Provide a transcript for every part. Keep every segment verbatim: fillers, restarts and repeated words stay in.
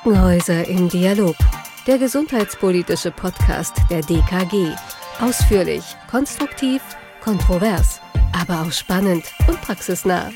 Krankenhäuser im Dialog. Der gesundheitspolitische Podcast der D K G. Ausführlich, konstruktiv, kontrovers, aber auch spannend und praxisnah.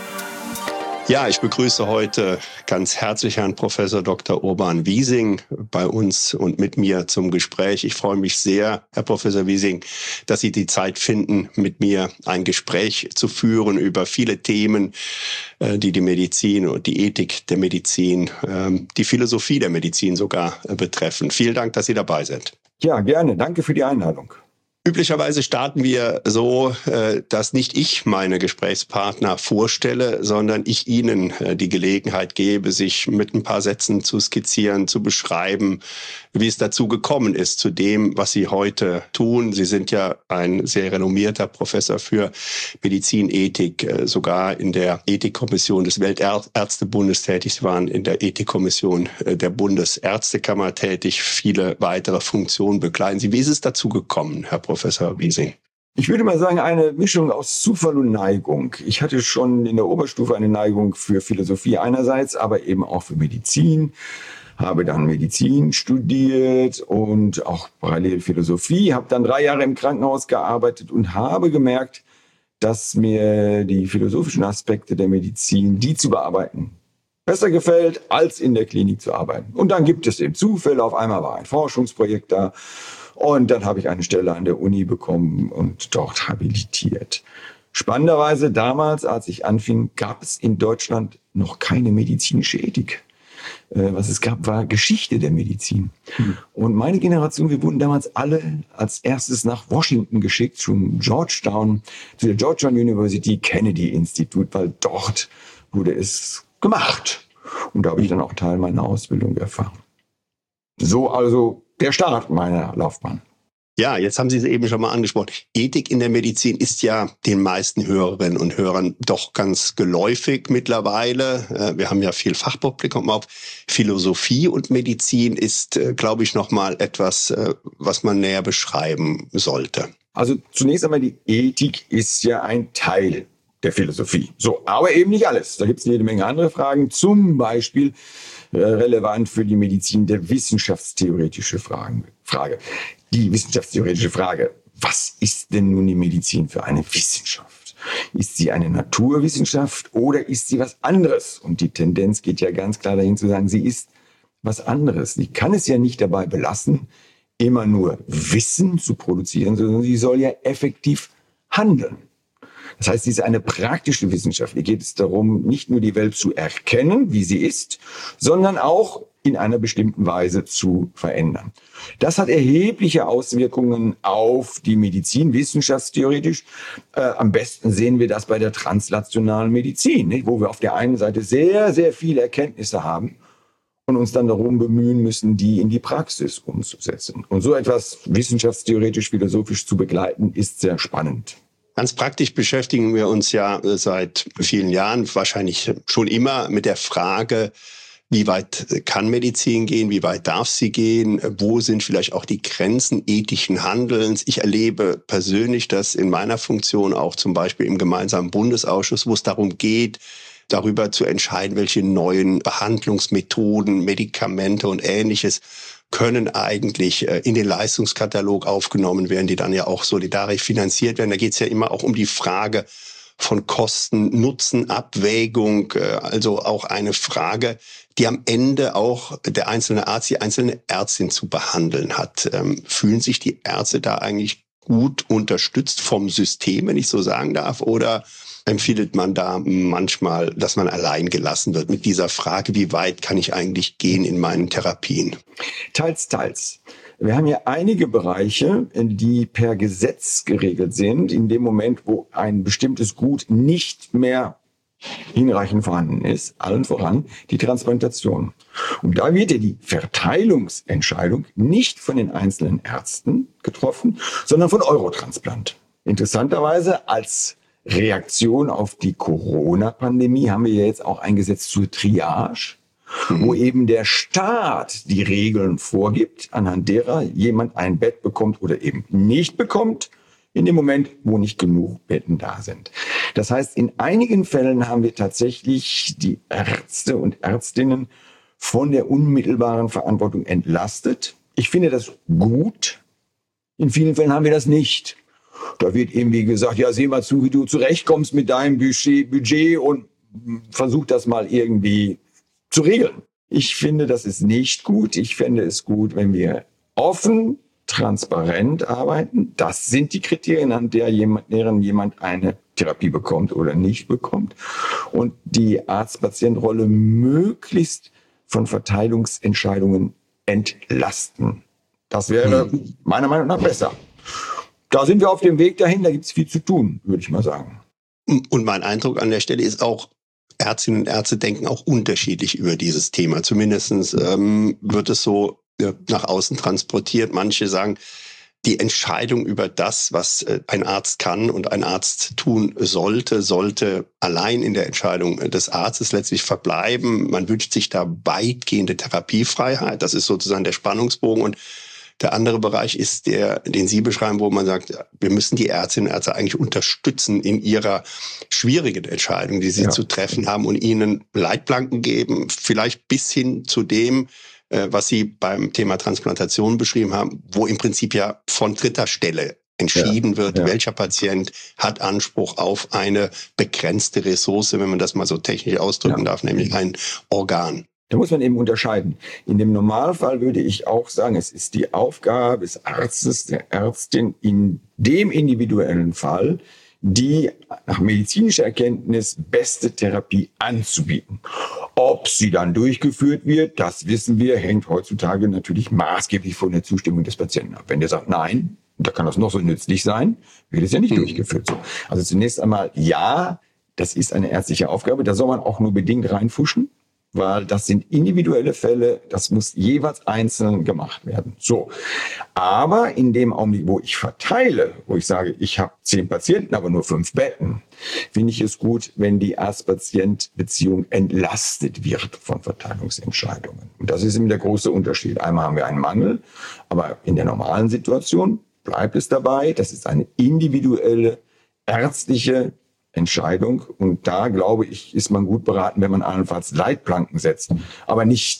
Ja, ich begrüße heute ganz herzlich Herrn Professor Doktor Urban Wiesing bei uns und mit mir zum Gespräch. Ich freue mich sehr, Herr Professor Wiesing, dass Sie die Zeit finden, mit mir ein Gespräch zu führen über viele Themen, die die Medizin und die Ethik der Medizin, die Philosophie der Medizin sogar betreffen. Vielen Dank, dass Sie dabei sind. Ja, gerne. Danke für die Einladung. Üblicherweise starten wir so, dass nicht ich meine Gesprächspartner vorstelle, sondern ich Ihnen die Gelegenheit gebe, sich mit ein paar Sätzen zu skizzieren, zu beschreiben, wie es dazu gekommen ist, zu dem, was Sie heute tun. Sie sind ja ein sehr renommierter Professor für Medizinethik, sogar in der Ethikkommission des Weltärztebundes tätig. Sie waren in der Ethikkommission der Bundesärztekammer tätig, viele weitere Funktionen bekleiden Sie. Wie ist es dazu gekommen, Herr Professor? Professor Wiesing? Ich würde mal sagen, eine Mischung aus Zufall und Neigung. Ich hatte schon in der Oberstufe eine Neigung für Philosophie einerseits, aber eben auch für Medizin. Habe dann Medizin studiert und auch parallel Philosophie. Habe dann drei Jahre im Krankenhaus gearbeitet und habe gemerkt, dass mir die philosophischen Aspekte der Medizin, die zu bearbeiten, besser gefällt, als in der Klinik zu arbeiten. Und dann gibt es eben Zufälle. Auf einmal war ein Forschungsprojekt da. Und dann habe ich eine Stelle an der Uni bekommen und dort habilitiert. Spannenderweise damals, als ich anfing, gab es in Deutschland noch keine medizinische Ethik. Äh, was es gab, war Geschichte der Medizin. Hm. Und meine Generation, wir wurden damals alle als erstes nach Washington geschickt, zum Georgetown, zu der Georgetown University Kennedy Institute, weil dort wurde es gemacht. Und da habe ich dann auch Teil meiner Ausbildung erfahren. So also der Start meiner Laufbahn. Ja, jetzt haben Sie es eben schon mal angesprochen. Ethik in der Medizin ist ja den meisten Hörerinnen und Hörern doch ganz geläufig mittlerweile. Wir haben ja viel Fachpublikum auf. Philosophie und Medizin ist, glaube ich, noch mal etwas, was man näher beschreiben sollte. Also zunächst einmal, die Ethik ist ja ein Teil der Philosophie. So, aber eben nicht alles. Da gibt es jede Menge andere Fragen. Zum Beispiel äh, relevant für die Medizin der wissenschaftstheoretische Fragen, Frage. Die wissenschaftstheoretische Frage. Was ist denn nun die Medizin für eine Wissenschaft? Ist sie eine Naturwissenschaft oder ist sie was anderes? Und die Tendenz geht ja ganz klar dahin zu sagen, sie ist was anderes. Sie kann es ja nicht dabei belassen, immer nur Wissen zu produzieren, sondern sie soll ja effektiv handeln. Das heißt, sie ist eine praktische Wissenschaft. Hier geht es darum, nicht nur die Welt zu erkennen, wie sie ist, sondern auch in einer bestimmten Weise zu verändern. Das hat erhebliche Auswirkungen auf die Medizin, wissenschaftstheoretisch. Äh, am besten sehen wir das bei der translationalen Medizin, nicht? Wo wir auf der einen Seite sehr, sehr viele Erkenntnisse haben und uns dann darum bemühen müssen, die in die Praxis umzusetzen. Und so etwas wissenschaftstheoretisch, philosophisch zu begleiten, ist sehr spannend. Ganz praktisch beschäftigen wir uns ja seit vielen Jahren, wahrscheinlich schon immer, mit der Frage, wie weit kann Medizin gehen, wie weit darf sie gehen, wo sind vielleicht auch die Grenzen ethischen Handelns. Ich erlebe persönlich das in meiner Funktion auch zum Beispiel im gemeinsamen Bundesausschuss, wo es darum geht, darüber zu entscheiden, welche neuen Behandlungsmethoden, Medikamente und Ähnliches können eigentlich in den Leistungskatalog aufgenommen werden, die dann ja auch solidarisch finanziert werden. Da geht es ja immer auch um die Frage von Kosten, Nutzen, Abwägung, also auch eine Frage, die am Ende auch der einzelne Arzt, die einzelne Ärztin zu behandeln hat. Fühlen sich die Ärzte da eigentlich gut unterstützt vom System, wenn ich so sagen darf, oder empfiehlt man da manchmal, dass man allein gelassen wird mit dieser Frage, wie weit kann ich eigentlich gehen in meinen Therapien? Teils, teils. Wir haben ja einige Bereiche, die per Gesetz geregelt sind, in dem Moment, wo ein bestimmtes Gut nicht mehr hinreichend vorhanden ist, allen voran die Transplantation. Und da wird ja die Verteilungsentscheidung nicht von den einzelnen Ärzten getroffen, sondern von Eurotransplant. Interessanterweise als Reaktion auf die Corona-Pandemie haben wir ja jetzt auch ein Gesetz zur Triage, wo eben der Staat die Regeln vorgibt, anhand derer jemand ein Bett bekommt oder eben nicht bekommt, in dem Moment, wo nicht genug Betten da sind. Das heißt, in einigen Fällen haben wir tatsächlich die Ärzte und Ärztinnen von der unmittelbaren Verantwortung entlastet. Ich finde das gut. In vielen Fällen haben wir das nicht. Da wird irgendwie gesagt, ja, seh mal zu, wie du zurechtkommst mit deinem Budget, Budget und versuch das mal irgendwie zu regeln. Ich finde, das ist nicht gut. Ich fände es gut, wenn wir offen, transparent arbeiten. Das sind die Kriterien, an der jemand, deren jemand eine Therapie bekommt oder nicht bekommt. Und die Arzt-Patient-Rolle möglichst von Verteilungsentscheidungen entlasten. Das wäre hm. meiner Meinung nach besser. Da sind wir auf dem Weg dahin, da gibt es viel zu tun, würde ich mal sagen. Und mein Eindruck an der Stelle ist auch, Ärztinnen und Ärzte denken auch unterschiedlich über dieses Thema. Zumindest ähm, wird es so äh, nach außen transportiert. Manche sagen, die Entscheidung über das, was äh, ein Arzt kann und ein Arzt tun sollte, sollte allein in der Entscheidung des Arztes letztlich verbleiben. Man wünscht sich da weitgehende Therapiefreiheit. Das ist sozusagen der Spannungsbogen. Und der andere Bereich ist der, den Sie beschreiben, wo man sagt, wir müssen die Ärztinnen und Ärzte eigentlich unterstützen in ihrer schwierigen Entscheidung, die sie ja. zu treffen haben und ihnen Leitplanken geben, vielleicht bis hin zu dem, was Sie beim Thema Transplantation beschrieben haben, wo im Prinzip ja von dritter Stelle entschieden ja, wird, ja. welcher Patient hat Anspruch auf eine begrenzte Ressource, wenn man das mal so technisch ausdrücken ja. darf, nämlich ein Organ. Da muss man eben unterscheiden. In dem Normalfall würde ich auch sagen, es ist die Aufgabe des Arztes, der Ärztin in dem individuellen Fall, die nach medizinischer Erkenntnis beste Therapie anzubieten. Ob sie dann durchgeführt wird, das wissen wir, hängt heutzutage natürlich maßgeblich von der Zustimmung des Patienten ab. Wenn der sagt, nein, da kann das noch so nützlich sein, wird es ja nicht mhm. durchgeführt. So. Also zunächst einmal, ja, das ist eine ärztliche Aufgabe, da soll man auch nur bedingt reinfuschen, weil das sind individuelle Fälle, das muss jeweils einzeln gemacht werden. So, aber in dem Augenblick, wo ich verteile, wo ich sage, ich habe zehn Patienten, aber nur fünf Betten, finde ich es gut, wenn die Arzt-Patient-Beziehung entlastet wird von Verteilungsentscheidungen. Und das ist eben der große Unterschied. Einmal haben wir einen Mangel, aber in der normalen Situation bleibt es dabei, das ist eine individuelle ärztliche Entscheidung. Und da, glaube ich, ist man gut beraten, wenn man allenfalls Leitplanken setzt. Aber nicht,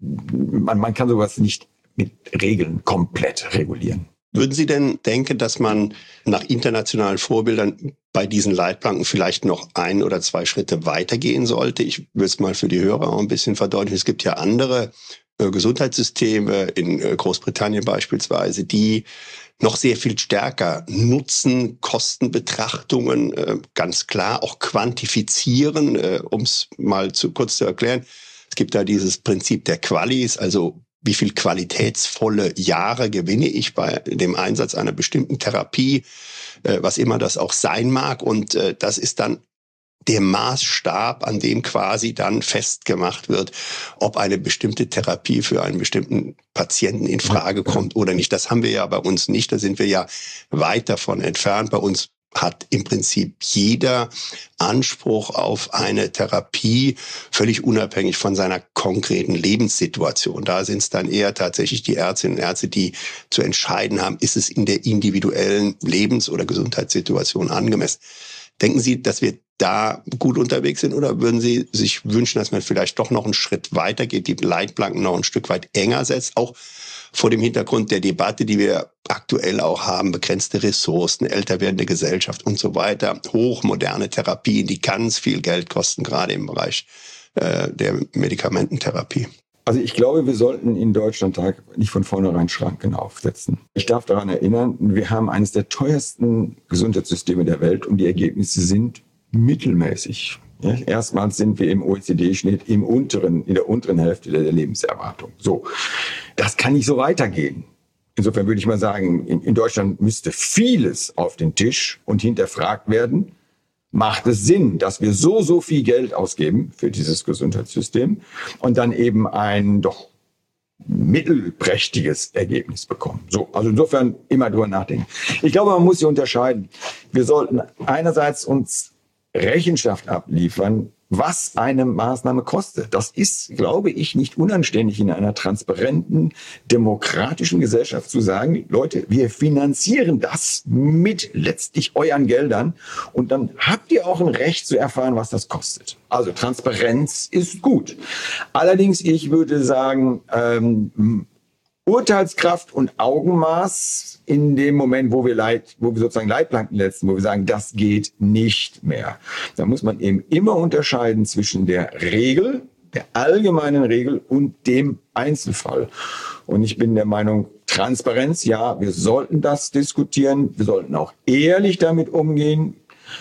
man, man kann sowas nicht mit Regeln komplett regulieren. Würden Sie denn denken, dass man nach internationalen Vorbildern bei diesen Leitplanken vielleicht noch ein oder zwei Schritte weitergehen sollte? Ich will es mal für die Hörer auch ein bisschen verdeutlichen. Es gibt ja andere äh, Gesundheitssysteme, in äh, Großbritannien beispielsweise, die noch sehr viel stärker Nutzen, Kostenbetrachtungen, äh, ganz klar auch quantifizieren, äh, um es mal zu kurz zu erklären. Es gibt da dieses Prinzip der Qualis, also wie viel qualitätsvolle Jahre gewinne ich bei dem Einsatz einer bestimmten Therapie, äh, was immer das auch sein mag. Und äh, das ist dann der Maßstab, an dem quasi dann festgemacht wird, ob eine bestimmte Therapie für einen bestimmten Patienten in Frage kommt oder nicht. Das haben wir ja bei uns nicht, da sind wir ja weit davon entfernt. Bei uns hat im Prinzip jeder Anspruch auf eine Therapie, völlig unabhängig von seiner konkreten Lebenssituation. Da sind es dann eher tatsächlich die Ärztinnen und Ärzte, die zu entscheiden haben, ist es in der individuellen Lebens- oder Gesundheitssituation angemessen. Denken Sie, dass wir da gut unterwegs sind oder würden Sie sich wünschen, dass man vielleicht doch noch einen Schritt weiter geht, die Leitplanken noch ein Stück weit enger setzt, auch vor dem Hintergrund der Debatte, die wir aktuell auch haben, begrenzte Ressourcen, älter werdende Gesellschaft und so weiter, hochmoderne Therapien, die ganz viel Geld kosten, gerade im Bereich äh, der Medikamententherapie? Also ich glaube, wir sollten in Deutschland nicht von vornherein Schranken aufsetzen. Ich darf daran erinnern, wir haben eines der teuersten Gesundheitssysteme der Welt und die Ergebnisse sind mittelmäßig. Ja, erstmals sind wir im O E C D-Schnitt im unteren, in der unteren Hälfte der Lebenserwartung. So, das kann nicht so weitergehen. Insofern würde ich mal sagen, in, in Deutschland müsste vieles auf den Tisch und hinterfragt werden. Macht es Sinn, dass wir so, so viel Geld ausgeben für dieses Gesundheitssystem und dann eben ein doch mittelprächtiges Ergebnis bekommen? So, also insofern immer drüber nachdenken. Ich glaube, man muss hier unterscheiden. Wir sollten einerseits uns Rechenschaft abliefern, was eine Maßnahme kostet. Das ist, glaube ich, nicht unanständig in einer transparenten, demokratischen Gesellschaft zu sagen, Leute, wir finanzieren das mit letztlich euren Geldern und dann habt ihr auch ein Recht zu erfahren, was das kostet. Also Transparenz ist gut. Allerdings, ich würde sagen, ähm, Urteilskraft und Augenmaß in dem Moment, wo wir Leit, wo wir sozusagen Leitplanken setzen, wo wir sagen, das geht nicht mehr. Da muss man eben immer unterscheiden zwischen der Regel, der allgemeinen Regel und dem Einzelfall. Und ich bin der Meinung, Transparenz, ja, wir sollten das diskutieren, wir sollten auch ehrlich damit umgehen,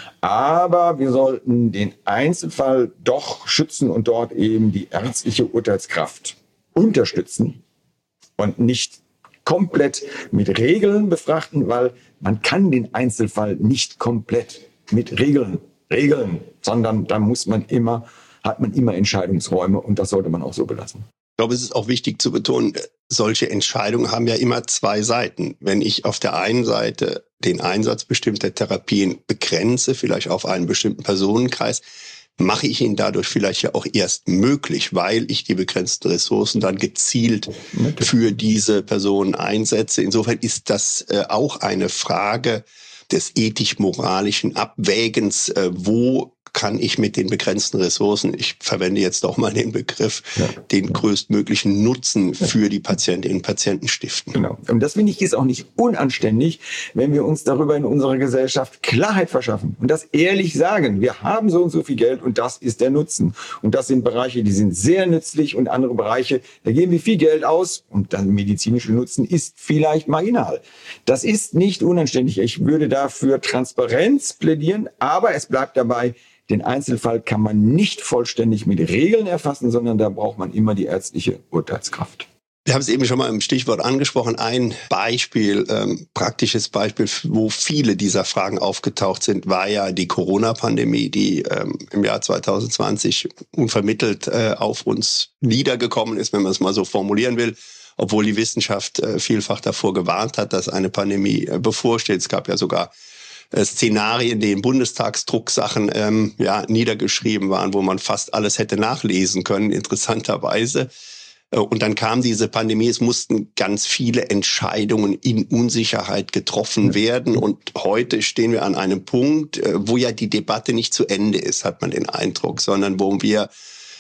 aber wir sollten den Einzelfall doch schützen und dort eben die ärztliche Urteilskraft unterstützen. Und nicht komplett mit Regeln befrachten, weil man kann den Einzelfall nicht komplett mit Regeln regeln, sondern da muss man immer, hat man immer Entscheidungsräume und das sollte man auch so belassen. Ich glaube, es ist auch wichtig zu betonen, solche Entscheidungen haben ja immer zwei Seiten. Wenn ich auf der einen Seite den Einsatz bestimmter Therapien begrenze, vielleicht auf einen bestimmten Personenkreis, mache ich ihn dadurch vielleicht ja auch erst möglich, weil ich die begrenzten Ressourcen dann gezielt für diese Personen einsetze. Insofern ist das äh, auch eine Frage des ethisch-moralischen Abwägens, äh, wo kann ich mit den begrenzten Ressourcen, ich verwende jetzt doch mal den Begriff, ja, den größtmöglichen Nutzen für die Patientinnen und Patienten stiften. Genau. Und das, finde ich, ist auch nicht unanständig, wenn wir uns darüber in unserer Gesellschaft Klarheit verschaffen und das ehrlich sagen. Wir haben so und so viel Geld und das ist der Nutzen. Und das sind Bereiche, die sind sehr nützlich und andere Bereiche, da geben wir viel Geld aus und der medizinische Nutzen ist vielleicht marginal. Das ist nicht unanständig. Ich würde dafür Transparenz plädieren, aber es bleibt dabei, den Einzelfall kann man nicht vollständig mit Regeln erfassen, sondern da braucht man immer die ärztliche Urteilskraft. Wir haben es eben schon mal im Stichwort angesprochen. Ein Beispiel, ähm, praktisches Beispiel, wo viele dieser Fragen aufgetaucht sind, war ja die Corona-Pandemie, die ähm, im Jahr zwanzig zwanzig unvermittelt äh, auf uns niedergekommen ist, wenn man es mal so formulieren will. Obwohl die Wissenschaft äh, vielfach davor gewarnt hat, dass eine Pandemie äh, bevorsteht. Es gab ja sogar Szenarien, die in Bundestagsdrucksachen ähm, ja, niedergeschrieben waren, wo man fast alles hätte nachlesen können, interessanterweise. Und dann kam diese Pandemie, es mussten ganz viele Entscheidungen in Unsicherheit getroffen werden. Und heute stehen wir an einem Punkt, wo ja die Debatte nicht zu Ende ist, hat man den Eindruck, sondern wo wir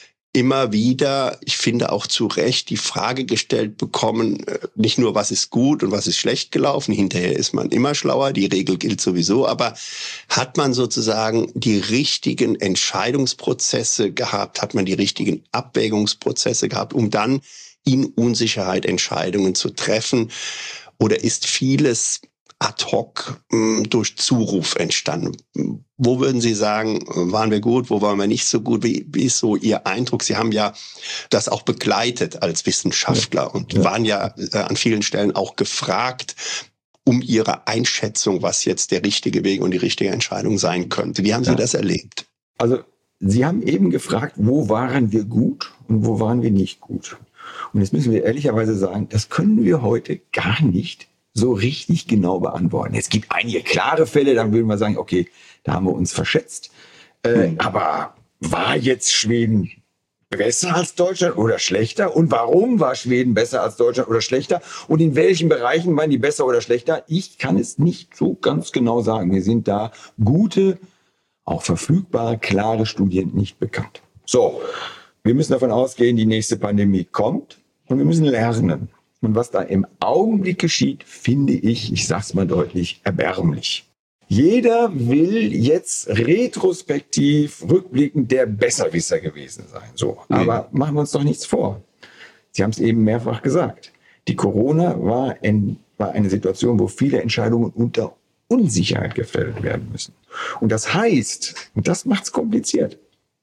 immer wieder, ich finde auch zu Recht, die Frage gestellt bekommen, nicht nur, was ist gut und was ist schlecht gelaufen, hinterher ist man immer schlauer, die Regel gilt sowieso, aber hat man sozusagen die richtigen Entscheidungsprozesse gehabt, hat man die richtigen Abwägungsprozesse gehabt, um dann in Unsicherheit Entscheidungen zu treffen, oder ist vieles ad hoc mh, durch Zuruf entstanden? Wo würden Sie sagen, waren wir gut, wo waren wir nicht so gut? Wie, wie ist so Ihr Eindruck? Sie haben ja das auch begleitet als Wissenschaftler ja, und ja. waren ja äh, an vielen Stellen auch gefragt um Ihre Einschätzung, was jetzt der richtige Weg und die richtige Entscheidung sein könnte. Wie haben Sie ja. das erlebt? Also Sie haben eben gefragt, wo waren wir gut und wo waren wir nicht gut? Und jetzt müssen wir ehrlicherweise sagen, das können wir heute gar nicht so richtig genau beantworten. Es gibt einige klare Fälle, dann würden wir sagen, okay, da haben wir uns verschätzt. Äh, mhm. Aber war jetzt Schweden besser als Deutschland oder schlechter? Und warum war Schweden besser als Deutschland oder schlechter? Und in welchen Bereichen waren die besser oder schlechter? Ich kann es nicht so ganz genau sagen. Mir sind da gute, auch verfügbare, klare Studien nicht bekannt. So, wir müssen davon ausgehen, die nächste Pandemie kommt und wir müssen lernen. Und was da im Augenblick geschieht, finde ich, ich sag's mal deutlich, erbärmlich. Jeder will jetzt retrospektiv, rückblickend der Besserwisser gewesen sein. So, mhm. Aber machen wir uns doch nichts vor. Sie haben es eben mehrfach gesagt. Die Corona war, ein, war eine Situation, wo viele Entscheidungen unter Unsicherheit gefällt werden müssen. Und das heißt, und das macht's kompliziert.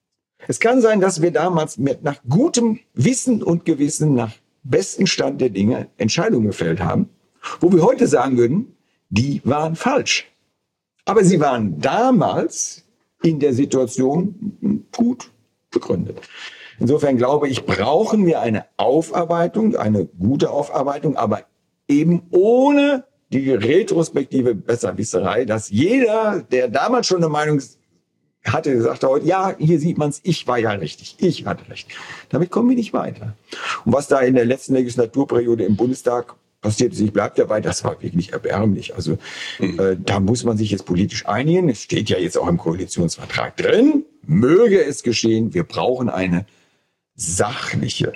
Es kann sein, dass wir damals mit, nach gutem Wissen und Gewissen, nach besten Stand der Dinge Entscheidungen gefällt haben, wo wir heute sagen würden, die waren falsch. Aber sie waren damals in der Situation gut begründet. Insofern glaube ich, brauchen wir eine Aufarbeitung, eine gute Aufarbeitung, aber eben ohne die retrospektive Besserwisserei, dass jeder, der damals schon eine Meinung hatte, sagte heute, ja, hier sieht man es, ich war ja richtig, ich hatte recht. Damit kommen wir nicht weiter. Und was da in der letzten Legislaturperiode im Bundestag passiert ist, ich bleibe dabei, das war wirklich erbärmlich. Also mhm. äh, da muss man sich jetzt politisch einigen. Es steht ja jetzt auch im Koalitionsvertrag drin, möge es geschehen, wir brauchen eine sachliche,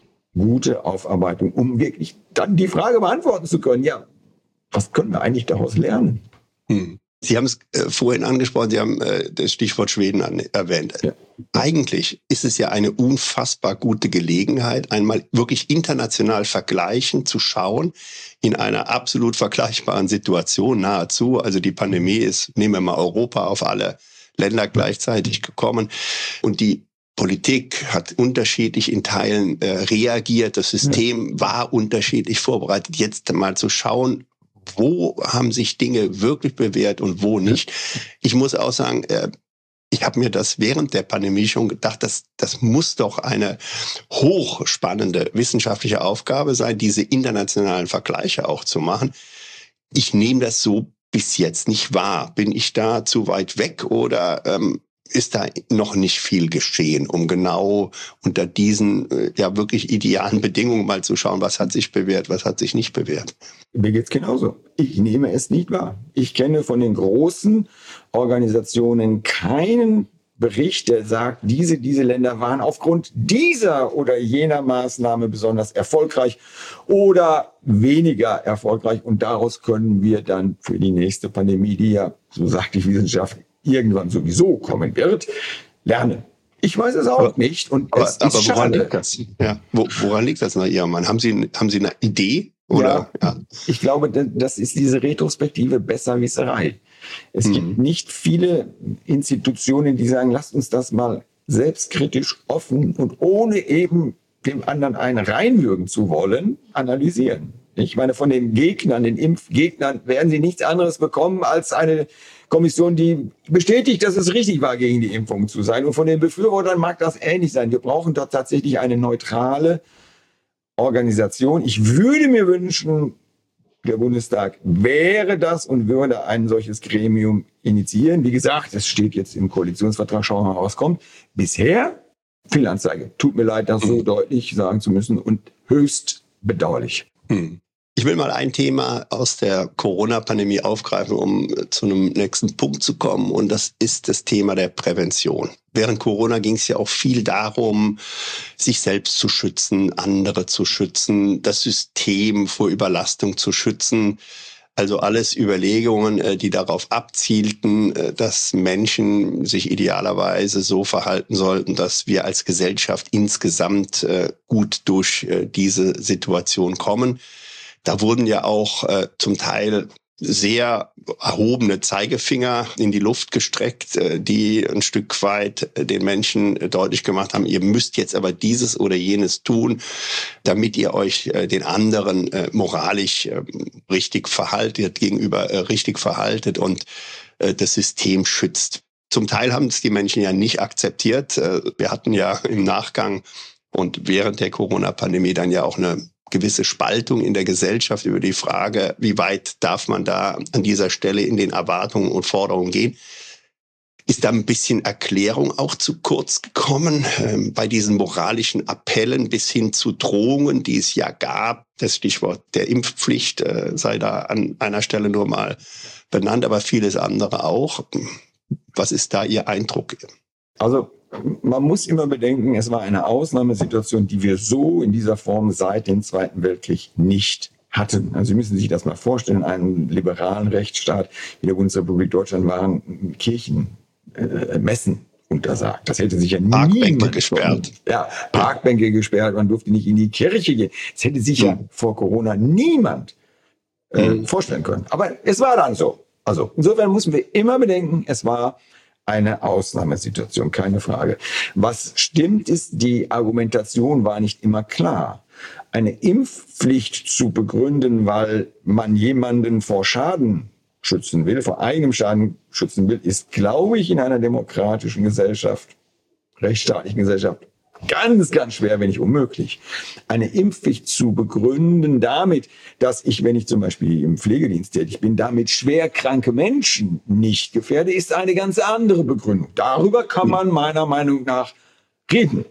gute Aufarbeitung, um wirklich dann die Frage beantworten zu können, ja, was können wir eigentlich daraus lernen? Mhm. Sie haben es äh, vorhin angesprochen, Sie haben äh, das Stichwort Schweden an, erwähnt. Ja. Eigentlich ist es ja eine unfassbar gute Gelegenheit, einmal wirklich international vergleichen, zu schauen, in einer absolut vergleichbaren Situation nahezu. Also die Pandemie ist, nehmen wir mal Europa, auf alle Länder gleichzeitig gekommen. Und die Politik hat unterschiedlich in Teilen äh, reagiert. Das System war unterschiedlich vorbereitet. Jetzt mal zu schauen, wo haben sich Dinge wirklich bewährt und wo nicht. Ich muss auch sagen, ich habe mir das während der Pandemie schon gedacht, dass das muss doch eine hochspannende wissenschaftliche Aufgabe sein, diese internationalen Vergleiche auch zu machen. Ich nehme das so bis jetzt nicht wahr. Bin ich da zu weit weg oder ähm, ist da noch nicht viel geschehen, um genau unter diesen äh, ja wirklich idealen Bedingungen mal zu schauen, was hat sich bewährt, was hat sich nicht bewährt? Mir geht's genauso. Ich nehme es nicht wahr. Ich kenne von den großen Organisationen keinen Bericht, der sagt, diese, diese Länder waren aufgrund dieser oder jener Maßnahme besonders erfolgreich oder weniger erfolgreich. Und daraus können wir dann für die nächste Pandemie, die ja, so sagt die Wissenschaft, irgendwann sowieso kommen wird, lernen. Ich weiß es auch aber, nicht. Und aber, es aber ist woran schade. liegt das? Ja, wo, woran liegt das nach Ihrem Mann? Haben Sie, haben Sie eine Idee? Oder? Ja, ja, ich glaube, das ist diese retrospektive Besserwisserei. Es mhm. gibt nicht viele Institutionen, die sagen, lasst uns das mal selbstkritisch, offen und ohne eben dem anderen einen reinwürgen zu wollen, analysieren. Ich meine, von den Gegnern, den Impfgegnern, werden sie nichts anderes bekommen als eine Kommission, die bestätigt, dass es richtig war, gegen die Impfung zu sein. Und von den Befürwortern mag das ähnlich sein. Wir brauchen dort tatsächlich eine neutrale Organisation. Ich würde mir wünschen, der Bundestag wäre das und würde ein solches Gremium initiieren. Wie gesagt, es steht jetzt im Koalitionsvertrag, schauen wir mal, was kommt. Bisher Fehlanzeige. Tut mir leid, das so deutlich sagen zu müssen und höchst bedauerlich. Hm. Ich will mal ein Thema aus der Corona-Pandemie aufgreifen, um zu einem nächsten Punkt zu kommen. Und das ist das Thema der Prävention. Während Corona ging es ja auch viel darum, sich selbst zu schützen, andere zu schützen, das System vor Überlastung zu schützen. Also alles Überlegungen, die darauf abzielten, dass Menschen sich idealerweise so verhalten sollten, dass wir als Gesellschaft insgesamt gut durch diese Situation kommen. Da wurden ja auch äh, zum Teil sehr erhobene Zeigefinger in die Luft gestreckt, äh, die ein Stück weit äh, den Menschen äh, deutlich gemacht haben, ihr müsst jetzt aber dieses oder jenes tun, damit ihr euch äh, den anderen äh, moralisch äh, richtig verhaltet, gegenüber äh, richtig verhaltet und äh, das System schützt. Zum Teil haben es die Menschen ja nicht akzeptiert. Äh, wir hatten ja im Nachgang und während der Corona-Pandemie dann ja auch eine gewisse Spaltung in der Gesellschaft über die Frage, wie weit darf man da an dieser Stelle in den Erwartungen und Forderungen gehen. Ist da ein bisschen Erklärung auch zu kurz gekommen ähm, bei diesen moralischen Appellen bis hin zu Drohungen, die es ja gab. Das Stichwort der Impfpflicht äh, sei da an einer Stelle nur mal benannt, aber vieles andere auch. Was ist da Ihr Eindruck? Also man muss immer bedenken, es war eine Ausnahmesituation, die wir so in dieser Form seit dem Zweiten Weltkrieg nicht hatten. Also Sie müssen sich das mal vorstellen, einen liberalen Rechtsstaat wie der Bundesrepublik Deutschland waren Kirchen, äh, Messen untersagt. Das hätte sich ja Parkbänke gesperrt. Ja, Parkbänke gesperrt, man durfte nicht in die Kirche gehen. Das hätte sich hm. ja vor Corona niemand äh, hm. vorstellen können. Aber es war dann so. Also insofern müssen wir immer bedenken, es war eine Ausnahmesituation, keine Frage. Was stimmt ist, die Argumentation war nicht immer klar. Eine Impfpflicht zu begründen, weil man jemanden vor Schaden schützen will, vor eigenem Schaden schützen will, ist, glaube ich, in einer demokratischen Gesellschaft, rechtsstaatlichen Gesellschaft, ganz, ganz schwer, wenn nicht unmöglich, eine Impfpflicht zu begründen damit, dass ich, wenn ich zum Beispiel im Pflegedienst tätig bin, damit schwer kranke Menschen nicht gefährde, ist eine ganz andere Begründung. Darüber kann man meiner Meinung nach reden.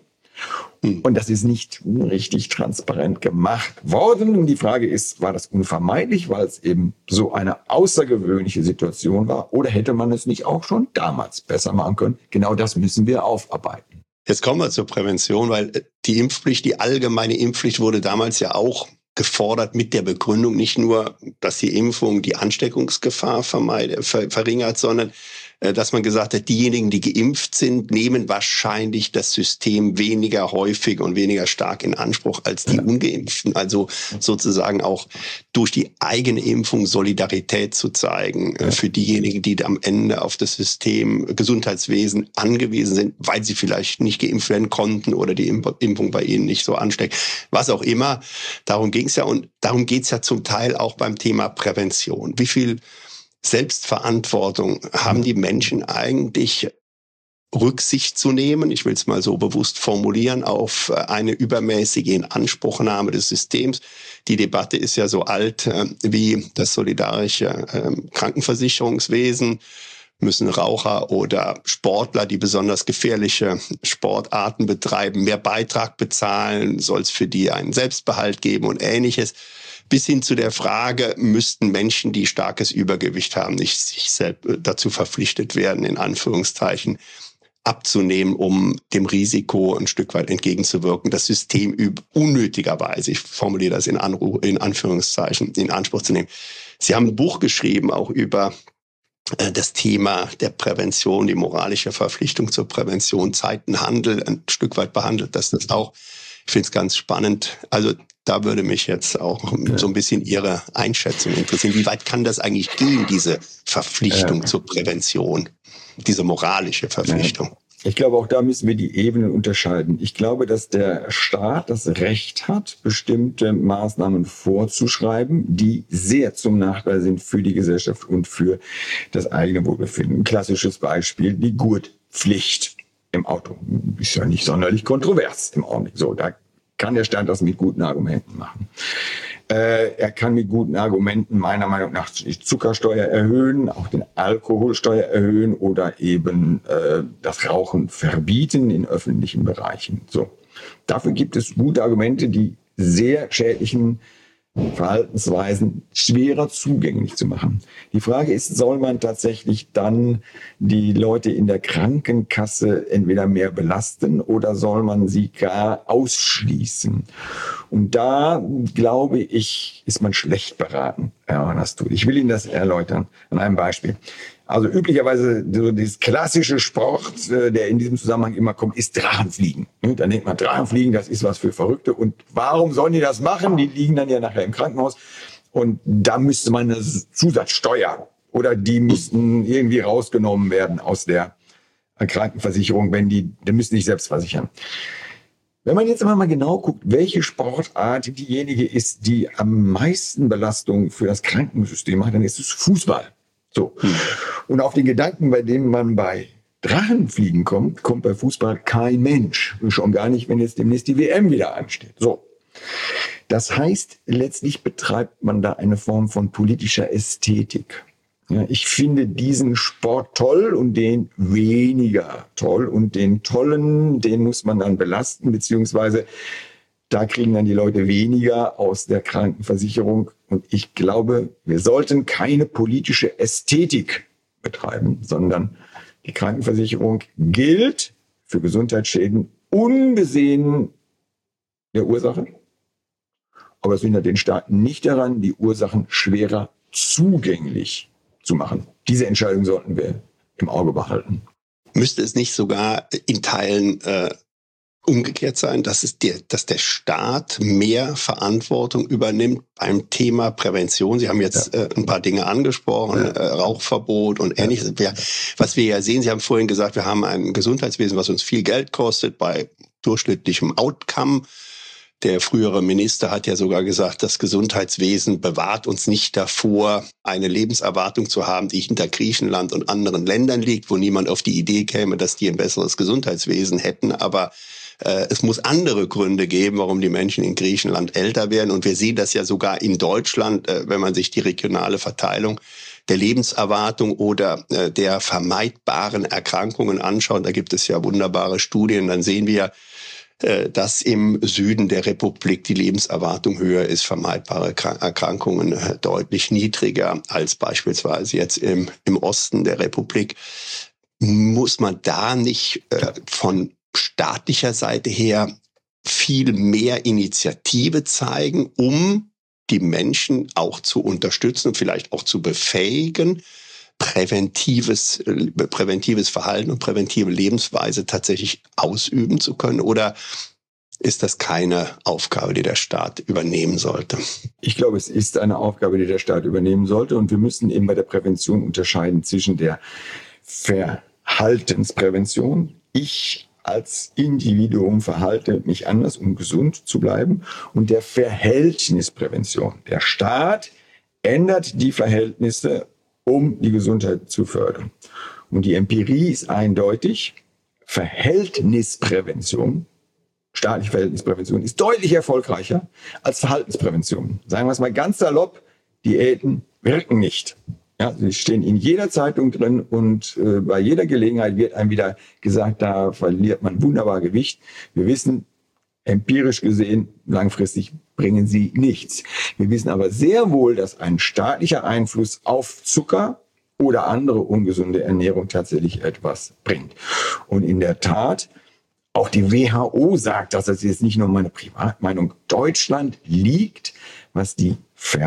Und das ist nicht richtig transparent gemacht worden. Und die Frage ist, war das unvermeidlich, weil es eben so eine außergewöhnliche Situation war? Oder hätte man es nicht auch schon damals besser machen können? Genau das müssen wir aufarbeiten. Jetzt kommen wir zur Prävention, weil die Impfpflicht, die allgemeine Impfpflicht wurde damals ja auch gefordert mit der Begründung, nicht nur, dass die Impfung die Ansteckungsgefahr vermeide, ver, verringert, sondern dass man gesagt hat, diejenigen, die geimpft sind, nehmen wahrscheinlich das System weniger häufig und weniger stark in Anspruch als die Ungeimpften. Also sozusagen auch durch die eigene Impfung Solidarität zu zeigen ja. für diejenigen, die am Ende auf das System Gesundheitswesen angewiesen sind, weil sie vielleicht nicht geimpft werden konnten oder die Impfung bei ihnen nicht so ansteckt. Was auch immer. Darum ging es ja und darum geht es ja zum Teil auch beim Thema Prävention. Wie viel Selbstverantwortung haben die Menschen eigentlich, Rücksicht zu nehmen, ich will es mal so bewusst formulieren, auf eine übermäßige Inanspruchnahme des Systems. Die Debatte ist ja so alt äh, wie das solidarische äh, Krankenversicherungswesen. Müssen Raucher oder Sportler, die besonders gefährliche Sportarten betreiben, mehr Beitrag bezahlen? Soll es für die einen Selbstbehalt geben und Ähnliches? Bis hin zu der Frage, müssten Menschen, die starkes Übergewicht haben, nicht sich selbst dazu verpflichtet werden, in Anführungszeichen, abzunehmen, um dem Risiko ein Stück weit entgegenzuwirken, das System unnötigerweise, ich formuliere das in, Anru- in Anführungszeichen, in Anspruch zu nehmen. Sie haben ein Buch geschrieben, auch über das Thema der Prävention, die moralische Verpflichtung zur Prävention, Zeitenhandel, ein Stück weit behandelt das das auch. Ich finde es ganz spannend. Also da würde mich jetzt auch ja. so ein bisschen Ihre Einschätzung interessieren. Wie weit kann das eigentlich gehen, diese Verpflichtung ja. zur Prävention, diese moralische Verpflichtung? Ja. Ich glaube, auch da müssen wir die Ebenen unterscheiden. Ich glaube, dass der Staat das Recht hat, bestimmte Maßnahmen vorzuschreiben, die sehr zum Nachteil sind für die Gesellschaft und für das eigene Wohlbefinden. Ein klassisches Beispiel, die Gurtpflicht im Auto. Ist ja nicht sonderlich kontrovers im Augenblick. So, da kann der Staat das mit guten Argumenten machen. Äh, er kann mit guten Argumenten meiner Meinung nach die Zuckersteuer erhöhen, auch den Alkoholsteuer erhöhen oder eben äh, das Rauchen verbieten in öffentlichen Bereichen. So, dafür gibt es gute Argumente, die sehr schädlichen Verhaltensweisen schwerer zugänglich zu machen. Die Frage ist, soll man tatsächlich dann die Leute in der Krankenkasse entweder mehr belasten oder soll man sie gar ausschließen? Und da, glaube ich, ist man schlecht beraten, wenn man das tut. Ich will Ihnen das erläutern an einem Beispiel. Also üblicherweise so dieses klassische Sport, der in diesem Zusammenhang immer kommt, ist Drachenfliegen. Dann denkt man, Drachenfliegen, das ist was für Verrückte. Und warum sollen die das machen? Die liegen dann ja nachher im Krankenhaus. Und da müsste man eine Zusatzsteuer oder die müssten irgendwie rausgenommen werden aus der Krankenversicherung, wenn die, die müssen sich selbst versichern. Wenn man jetzt aber mal genau guckt, welche Sportart diejenige ist, die am meisten Belastung für das Krankensystem hat, dann ist es Fußball. So. Und auf den Gedanken, bei dem man bei Drachenfliegen kommt, kommt bei Fußball kein Mensch. Und schon gar nicht, wenn jetzt demnächst die W M wieder ansteht. So. Das heißt, letztlich betreibt man da eine Form von politischer Ästhetik. Ja, ich finde diesen Sport toll und den weniger toll. Und den tollen, den muss man dann belasten, beziehungsweise da kriegen dann die Leute weniger aus der Krankenversicherung. Und ich glaube, wir sollten keine politische Ästhetik betreiben, sondern die Krankenversicherung gilt für Gesundheitsschäden unbesehen der Ursache. Aber es hindert den Staat nicht daran, die Ursachen schwerer zugänglich zu machen. Diese Entscheidung sollten wir im Auge behalten. Müsste es nicht sogar in Teilen äh umgekehrt sein, dass es der, dass der Staat mehr Verantwortung übernimmt beim Thema Prävention? Sie haben jetzt ja. äh, ein paar Dinge angesprochen, ja. äh, Rauchverbot und ähnliches. Ja. Was wir ja sehen, Sie haben vorhin gesagt, wir haben ein Gesundheitswesen, was uns viel Geld kostet bei durchschnittlichem Outcome. Der frühere Minister hat ja sogar gesagt, das Gesundheitswesen bewahrt uns nicht davor, eine Lebenserwartung zu haben, die hinter Griechenland und anderen Ländern liegt, wo niemand auf die Idee käme, dass die ein besseres Gesundheitswesen hätten. Aber Äh, es muss andere Gründe geben, warum die Menschen in Griechenland älter werden. Und wir sehen das ja sogar in Deutschland, äh, wenn man sich die regionale Verteilung der Lebenserwartung oder äh, der vermeidbaren Erkrankungen anschaut. Da gibt es ja wunderbare Studien. Dann sehen wir, äh, dass im Süden der Republik die Lebenserwartung höher ist, vermeidbare Erkrankungen äh, deutlich niedriger als beispielsweise jetzt im, im Osten der Republik. Muss man da nicht äh, von staatlicher Seite her viel mehr Initiative zeigen, um die Menschen auch zu unterstützen und vielleicht auch zu befähigen, präventives, äh, präventives Verhalten und präventive Lebensweise tatsächlich ausüben zu können? Oder ist das keine Aufgabe, die der Staat übernehmen sollte? Ich glaube, es ist eine Aufgabe, die der Staat übernehmen sollte. Und wir müssen eben bei der Prävention unterscheiden zwischen der Verhaltensprävention. Ich als Individuum verhalte mich anders, um gesund zu bleiben. Und der Verhältnisprävention. Der Staat ändert die Verhältnisse, um die Gesundheit zu fördern. Und die Empirie ist eindeutig. Verhältnisprävention, staatliche Verhältnisprävention, ist deutlich erfolgreicher als Verhaltensprävention. Sagen wir es mal ganz salopp, Diäten wirken nicht. Ja, sie stehen in jeder Zeitung drin und äh, bei jeder Gelegenheit wird einem wieder gesagt, da verliert man wunderbar Gewicht. Wir wissen, empirisch gesehen, langfristig bringen sie nichts. Wir wissen aber sehr wohl, dass ein staatlicher Einfluss auf Zucker oder andere ungesunde Ernährung tatsächlich etwas bringt. Und in der Tat, auch die W H O sagt, das ist jetzt nicht nur meine Privatmeinung, Deutschland liegt, was die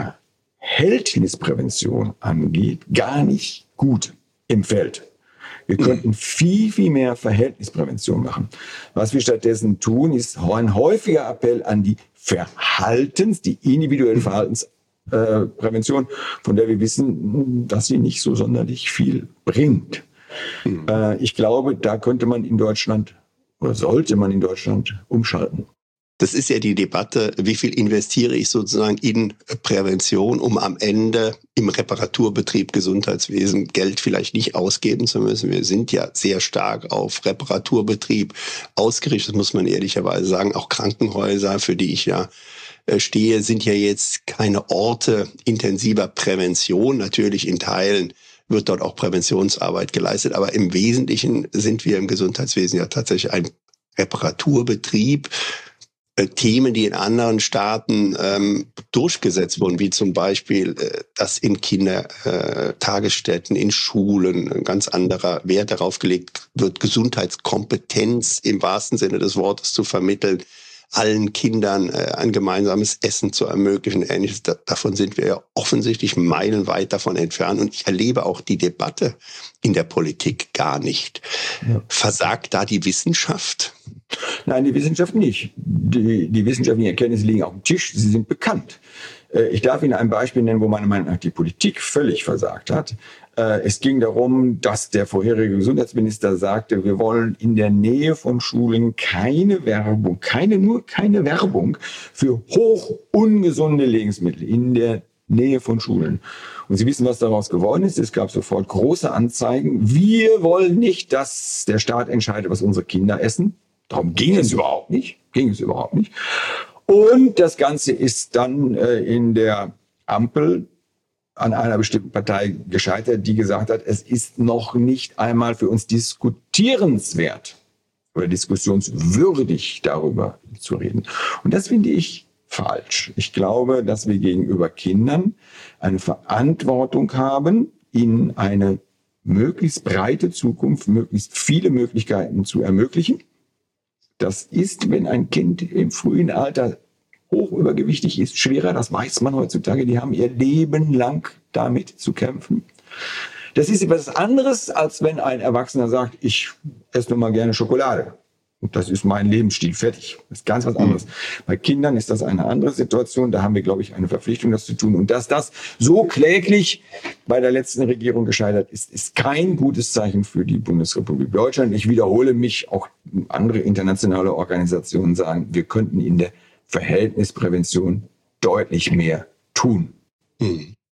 Verhältnisprävention angeht, gar nicht gut im Feld. Wir könnten viel, viel mehr Verhältnisprävention machen. Was wir stattdessen tun, ist ein häufiger Appell an die Verhaltens-, die individuelle Verhaltensprävention, von der wir wissen, dass sie nicht so sonderlich viel bringt. Mhm. Ich glaube, da könnte man in Deutschland oder sollte man in Deutschland umschalten. Das ist ja die Debatte, wie viel investiere ich sozusagen in Prävention, um am Ende im Reparaturbetrieb Gesundheitswesen Geld vielleicht nicht ausgeben zu müssen. Wir sind ja sehr stark auf Reparaturbetrieb ausgerichtet, muss man ehrlicherweise sagen. Auch Krankenhäuser, für die ich ja stehe, sind ja jetzt keine Orte intensiver Prävention. Natürlich in Teilen wird dort auch Präventionsarbeit geleistet, aber im Wesentlichen sind wir im Gesundheitswesen ja tatsächlich ein Reparaturbetrieb. Themen, die in anderen Staaten ähm, durchgesetzt wurden, wie zum Beispiel, äh, dass in Kindertagesstätten, äh, in Schulen ein ganz anderer Wert darauf gelegt wird, Gesundheitskompetenz im wahrsten Sinne des Wortes zu vermitteln, allen Kindern äh, ein gemeinsames Essen zu ermöglichen. Ähnliches. Da, davon sind wir ja offensichtlich meilenweit davon entfernt. Und ich erlebe auch die Debatte in der Politik gar nicht. Ja. Versagt da die Wissenschaft? Nein, die Wissenschaft nicht. Die, die wissenschaftlichen Erkenntnisse liegen auf dem Tisch, sie sind bekannt. Ich darf Ihnen ein Beispiel nennen, wo meiner Meinung nach die Politik völlig versagt hat. Es ging darum, dass der vorherige Gesundheitsminister sagte, wir wollen in der Nähe von Schulen keine Werbung, keine, nur keine Werbung für hoch ungesunde Lebensmittel in der Nähe von Schulen. Und Sie wissen, was daraus geworden ist. Es gab sofort große Anzeigen. Wir wollen nicht, dass der Staat entscheidet, was unsere Kinder essen. Darum ging es überhaupt nicht. Ging es überhaupt nicht. Und das Ganze ist dann äh, in der Ampel an einer bestimmten Partei gescheitert, die gesagt hat, es ist noch nicht einmal für uns diskutierenswert oder diskussionswürdig, darüber zu reden. Und das finde ich falsch. Ich glaube, dass wir gegenüber Kindern eine Verantwortung haben, ihnen eine möglichst breite Zukunft, möglichst viele Möglichkeiten zu ermöglichen. Das ist, wenn ein Kind im frühen Alter hochübergewichtig ist, schwerer, das weiß man heutzutage. Die haben ihr Leben lang damit zu kämpfen. Das ist etwas anderes, als wenn ein Erwachsener sagt, ich esse nur mal gerne Schokolade. Und das ist mein Lebensstil, fertig. Das ist ganz was anderes. Mhm. Bei Kindern ist das eine andere Situation. Da haben wir, glaube ich, eine Verpflichtung, das zu tun. Und dass das so kläglich bei der letzten Regierung gescheitert ist, ist kein gutes Zeichen für die Bundesrepublik Deutschland. Ich wiederhole mich, auch andere internationale Organisationen sagen, wir könnten in der Verhältnisprävention deutlich mehr tun. Mhm.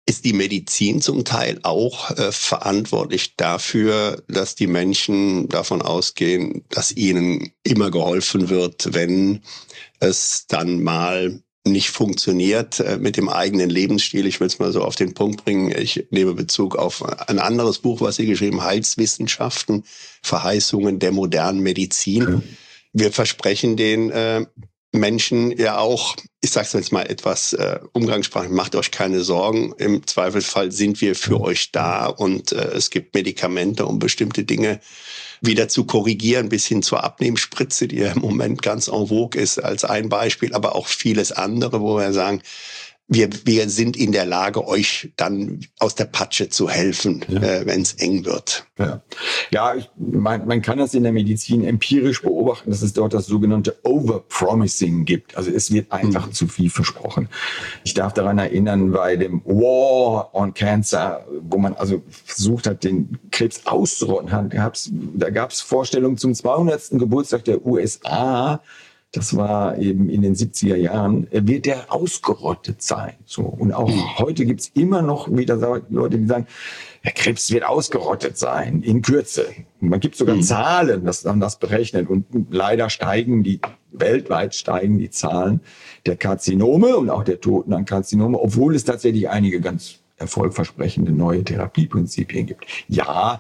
Ist die Medizin zum Teil auch äh, verantwortlich dafür, dass die Menschen davon ausgehen, dass ihnen immer geholfen wird, wenn es dann mal nicht funktioniert äh, mit dem eigenen Lebensstil? Ich will es mal so auf den Punkt bringen. Ich nehme Bezug auf ein anderes Buch, was Sie geschrieben haben, Heilswissenschaften, Verheißungen der modernen Medizin. Wir versprechen den äh, Menschen ja auch, ich sage es jetzt mal etwas äh, umgangssprachlich, macht euch keine Sorgen, im Zweifelsfall sind wir für euch da und äh, es gibt Medikamente, um bestimmte Dinge wieder zu korrigieren, bis hin zur Abnehmspritze, die ja im Moment ganz en vogue ist, als ein Beispiel, aber auch vieles andere, wo wir sagen, wir, wir sind in der Lage, euch dann aus der Patsche zu helfen, ja. äh, wenn es eng wird. Ja, ja ich, man, man kann das in der Medizin empirisch beobachten, dass es dort das sogenannte Overpromising gibt. Also es wird einfach mhm. zu viel versprochen. Ich darf daran erinnern, bei dem War on Cancer, wo man also versucht hat, den Krebs auszurotten, da gab es Vorstellungen zum zweihundertsten Geburtstag der U S A. Das war eben in den siebziger Jahren, wird der ausgerottet sein. So. Und auch mhm. heute gibt's immer noch wieder Leute, die sagen, der Krebs wird ausgerottet sein, in Kürze. Und man gibt sogar mhm. Zahlen, dass man das berechnet. Und leider steigen die, weltweit steigen die Zahlen der Karzinome und auch der Toten an Karzinome, obwohl es tatsächlich einige ganz erfolgversprechende neue Therapieprinzipien gibt. Ja,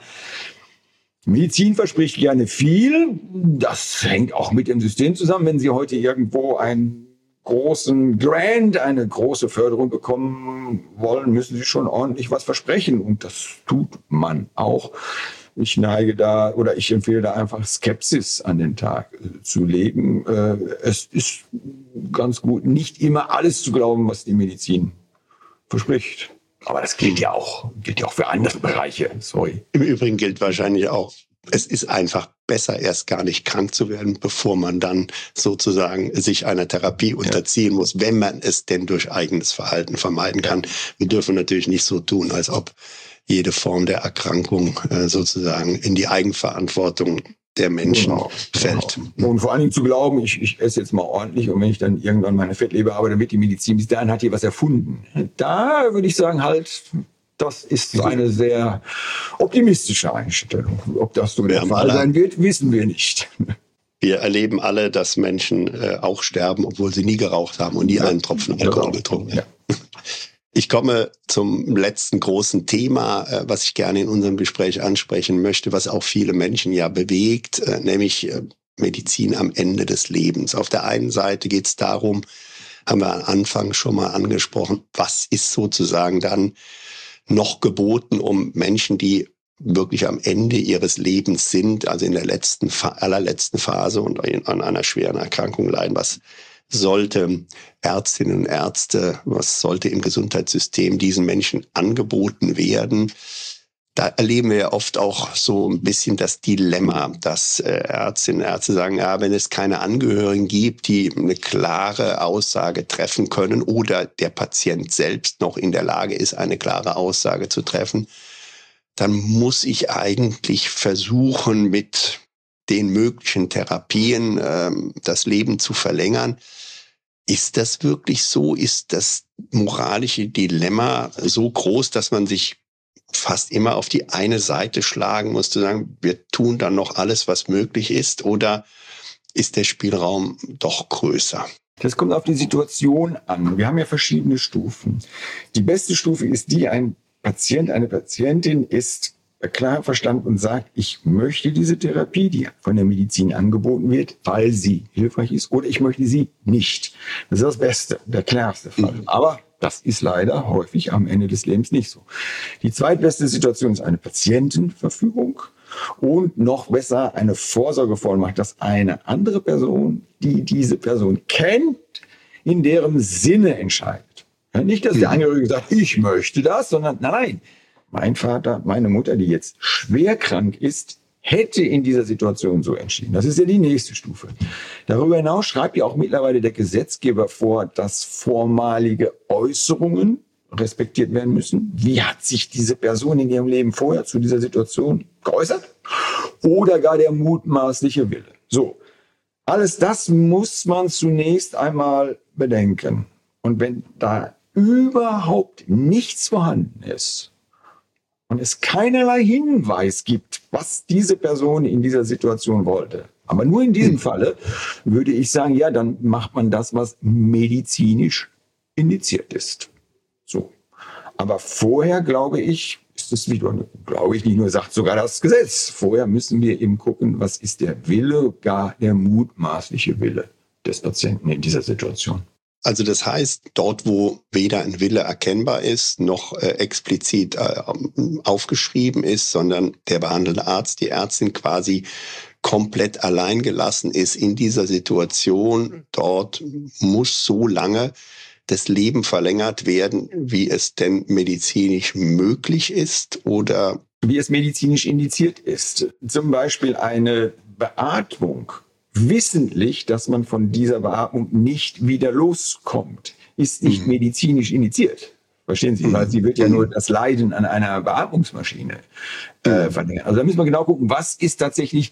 Medizin verspricht gerne viel. Das hängt auch mit dem System zusammen. Wenn Sie heute irgendwo einen großen Grant, eine große Förderung bekommen wollen, müssen Sie schon ordentlich was versprechen. Und das tut man auch. Ich neige da oder ich empfehle da einfach Skepsis an den Tag äh, zu legen. Äh, es ist ganz gut, nicht immer alles zu glauben, was die Medizin verspricht. Aber das gilt ja auch, gilt ja auch für andere Bereiche. Sorry. Im Übrigen gilt wahrscheinlich auch, es ist einfach besser, erst gar nicht krank zu werden, bevor man dann sozusagen sich einer Therapie unterziehen ja. muss, wenn man es denn durch eigenes Verhalten vermeiden kann. Ja. Wir dürfen natürlich nicht so tun, als ob jede Form der Erkrankung äh, sozusagen in die Eigenverantwortung der Menschen genau, fällt. Genau. Und vor allen Dingen zu glauben, ich, ich esse jetzt mal ordentlich und wenn ich dann irgendwann meine Fettleber habe, dann wird die Medizin bis dahin hat die was erfunden. Da würde ich sagen, halt, das ist eine sehr optimistische Einstellung. Ob das so der Fall sein wird, wissen wir nicht. Wir erleben alle, dass Menschen äh, auch sterben, obwohl sie nie geraucht haben und nie ja, einen Tropfen Alkohol getrunken haben. Ja. Ich komme zum letzten großen Thema, was ich gerne in unserem Gespräch ansprechen möchte, was auch viele Menschen ja bewegt, nämlich Medizin am Ende des Lebens. Auf der einen Seite geht es darum, haben wir am Anfang schon mal angesprochen, was ist sozusagen dann noch geboten, um Menschen, die wirklich am Ende ihres Lebens sind, also in der letzten, allerletzten Phase und an einer schweren Erkrankung leiden, was sollte Ärztinnen und Ärzte, was sollte im Gesundheitssystem diesen Menschen angeboten werden? Da erleben wir ja oft auch so ein bisschen das Dilemma, dass Ärztinnen und Ärzte sagen, ja, wenn es keine Angehörigen gibt, die eine klare Aussage treffen können oder der Patient selbst noch in der Lage ist, eine klare Aussage zu treffen, dann muss ich eigentlich versuchen, mit den möglichen Therapien ähm, das Leben zu verlängern. Ist das wirklich so? Ist das moralische Dilemma so groß, dass man sich fast immer auf die eine Seite schlagen muss, zu sagen, wir tun dann noch alles, was möglich ist? Oder ist der Spielraum doch größer? Das kommt auf die Situation an. Wir haben ja verschiedene Stufen. Die beste Stufe ist die, ein Patient, eine Patientin ist klar verstanden und sagt, ich möchte diese Therapie, die von der Medizin angeboten wird, weil sie hilfreich ist, oder ich möchte sie nicht. Das ist das Beste, der klarste Fall. Mhm. Aber das ist leider häufig am Ende des Lebens nicht so. Die zweitbeste Situation ist eine Patientenverfügung und noch besser eine Vorsorgevollmacht, dass eine andere Person, die diese Person kennt, in deren Sinne entscheidet. Ja, nicht, dass der Angehörige sagt, ich möchte das, sondern nein, mein Vater, meine Mutter, die jetzt schwer krank ist, hätte in dieser Situation so entschieden. Das ist ja die nächste Stufe. Darüber hinaus schreibt ja auch mittlerweile der Gesetzgeber vor, dass vormalige Äußerungen respektiert werden müssen. Wie hat sich diese Person in ihrem Leben vorher zu dieser Situation geäußert? Oder gar der mutmaßliche Wille. So, alles das muss man zunächst einmal bedenken. Und wenn da überhaupt nichts vorhanden ist und es keinerlei Hinweis gibt, was diese Person in dieser Situation wollte, aber nur in diesem Falle würde ich sagen, ja, dann macht man das, was medizinisch indiziert ist. So. Aber vorher, glaube ich, ist es wieder, glaube ich nicht nur, sagt sogar das Gesetz. Vorher müssen wir eben gucken, was ist der Wille, gar der mutmaßliche Wille des Patienten in dieser Situation. Also das heißt, dort, wo weder ein Wille erkennbar ist, noch äh, explizit äh, aufgeschrieben ist, sondern der behandelnde Arzt, die Ärztin quasi komplett allein gelassen ist in dieser Situation, dort muss so lange das Leben verlängert werden, wie es denn medizinisch möglich ist oder wie es medizinisch indiziert ist. Zum Beispiel eine Beatmung, wissentlich, dass man von dieser Beatmung nicht wieder loskommt, ist nicht mhm. medizinisch indiziert. Verstehen Sie? Mhm. Weil sie wird ja nur das Leiden an einer Beatmungsmaschine äh, verlängern. Also da müssen wir genau gucken, was ist tatsächlich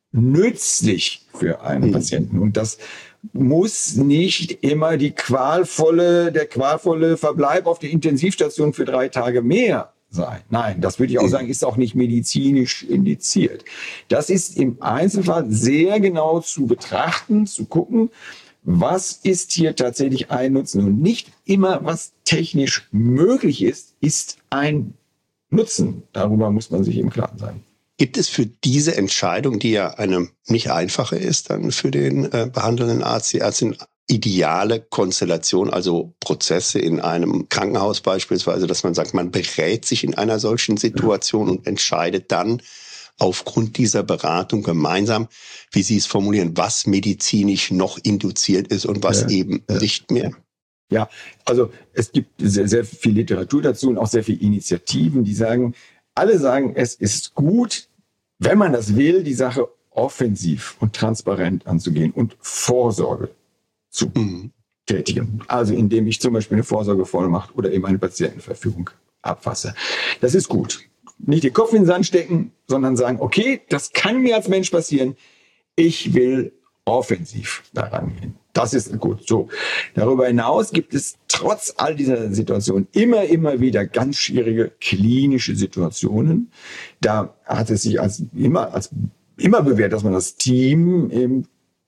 nützlich für einen mhm. Patienten. Und das muss nicht immer die qualvolle, der qualvolle Verbleib auf der Intensivstation für drei Tage mehr sein. Nein, das würde ich auch sagen, ist auch nicht medizinisch indiziert. Das ist im Einzelfall sehr genau zu betrachten, zu gucken, was ist hier tatsächlich ein Nutzen. Und nicht immer, was technisch möglich ist, ist ein Nutzen. Darüber muss man sich im Klaren sein. Gibt es für diese Entscheidung, die ja eine nicht einfache ist, dann für den äh, behandelnden Arzt, die Ärztin, ideale Konstellation, also Prozesse in einem Krankenhaus beispielsweise, dass man sagt, man berät sich in einer solchen Situation und entscheidet dann aufgrund dieser Beratung gemeinsam, wie Sie es formulieren, was medizinisch noch induziert ist und was ja, eben ja. nicht mehr? Ja, also es gibt sehr, sehr viel Literatur dazu und auch sehr viele Initiativen, die sagen, alle sagen, es ist gut, wenn man das will, die Sache offensiv und transparent anzugehen und Vorsorge zu mhm. tätigen. Also indem ich zum Beispiel eine Vorsorgevollmacht oder eben eine Patientenverfügung abfasse. Das ist gut. Nicht den Kopf in den Sand stecken, sondern sagen, okay, das kann mir als Mensch passieren. Ich will offensiv daran gehen. Das ist gut. So. Darüber hinaus gibt es trotz all dieser Situationen immer, immer wieder ganz schwierige klinische Situationen. Da hat es sich als immer, als immer bewährt, dass man das Team eben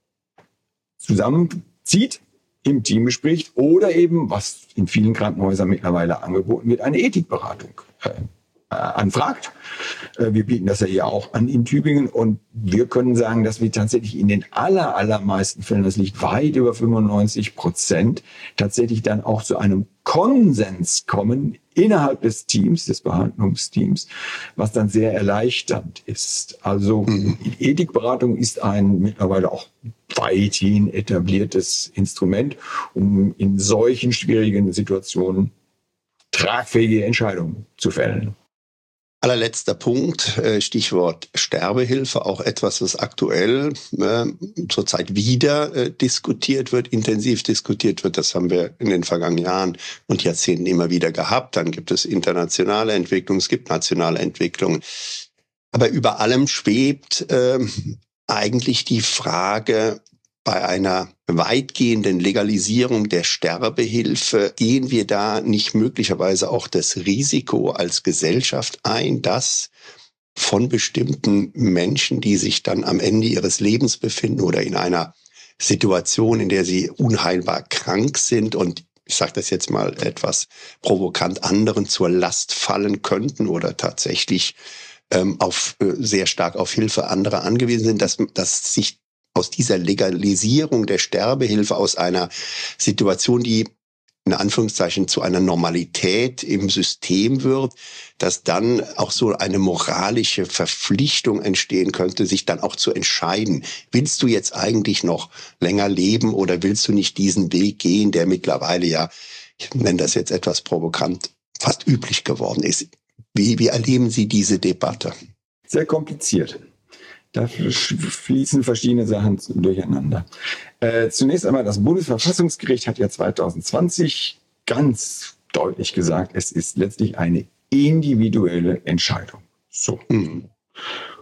zusammenzieht, im Team bespricht oder eben, was in vielen Krankenhäusern mittlerweile angeboten wird, eine Ethikberatung äh, äh, anfragt. Äh, wir bieten das ja hier auch an in Tübingen und wir können sagen, dass wir tatsächlich in den aller, allermeisten Fällen, das liegt weit über fünfundneunzig Prozent, tatsächlich dann auch zu einem Konsens kommen innerhalb des Teams, des Behandlungsteams, was dann sehr erleichternd ist. Also mhm. Ethikberatung ist ein mittlerweile auch weithin etabliertes Instrument, um in solchen schwierigen Situationen tragfähige Entscheidungen zu fällen. Allerletzter Punkt, Stichwort Sterbehilfe, auch etwas, was aktuell äh, zurzeit wieder äh, diskutiert wird, intensiv diskutiert wird. Das haben wir in den vergangenen Jahren und Jahrzehnten immer wieder gehabt. Dann gibt es internationale Entwicklungen, es gibt nationale Entwicklungen. Aber über allem schwebt äh, eigentlich die Frage, bei einer weitgehenden Legalisierung der Sterbehilfe gehen wir da nicht möglicherweise auch das Risiko als Gesellschaft ein, dass von bestimmten Menschen, die sich dann am Ende ihres Lebens befinden oder in einer Situation, in der sie unheilbar krank sind und ich sage das jetzt mal etwas provokant, anderen zur Last fallen könnten oder tatsächlich ähm, auf äh, sehr stark auf Hilfe anderer angewiesen sind, dass, dass sich aus dieser Legalisierung der Sterbehilfe, aus einer Situation, die in Anführungszeichen zu einer Normalität im System wird, dass dann auch so eine moralische Verpflichtung entstehen könnte, sich dann auch zu entscheiden, willst du jetzt eigentlich noch länger leben oder willst du nicht diesen Weg gehen, der mittlerweile ja, ich nenne das jetzt etwas provokant, fast üblich geworden ist. Wie, wie erleben Sie diese Debatte? Sehr kompliziert. Da fließen verschiedene Sachen durcheinander. Äh, zunächst einmal, das Bundesverfassungsgericht hat ja zwanzig zwanzig ganz deutlich gesagt, es ist letztlich eine individuelle Entscheidung. So. Mhm.